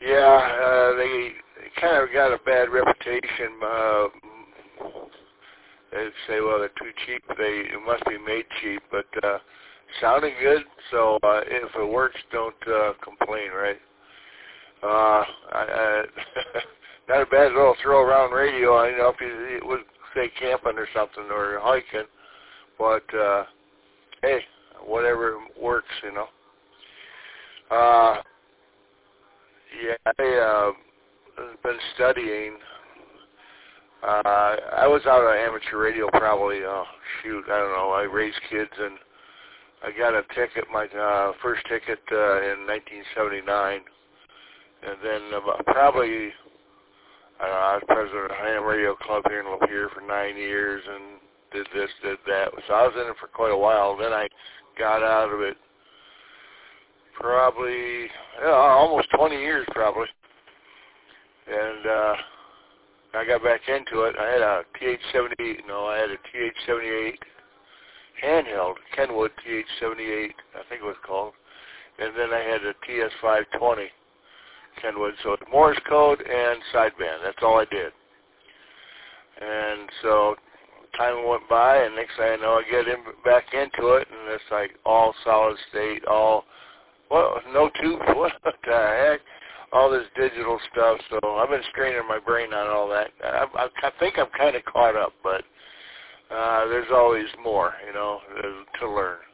Yeah, they kind of got a bad reputation. They'd say, well, they're too cheap. It must be made cheap, but sounding good. So if it works, don't complain, right? Not a bad little throw around radio. I know if you would say camping or something or hiking, but hey, whatever works, you know. Yeah, I've been studying. I was out on amateur radio probably, I don't know, I raised kids and I got a ticket, my first ticket in 1979. And then probably, I don't know, I was president of the Ham Radio Club here in Lapeer for 9 years and did this, did that. So I was in it for quite a while. Then I got out of it probably, almost 20 years probably. And I got back into it. I had a TH-78 handheld, Kenwood TH-78, I think it was called. And then I had a TS-520 Kenwood. So Morse code and sideband. That's all I did. And so time went by, and next thing I know, I get back into it, and it's like all solid state, no tubes, what the heck? All this digital stuff, so I've been straining my brain on all that. I think I'm kind of caught up, but there's always more, to learn.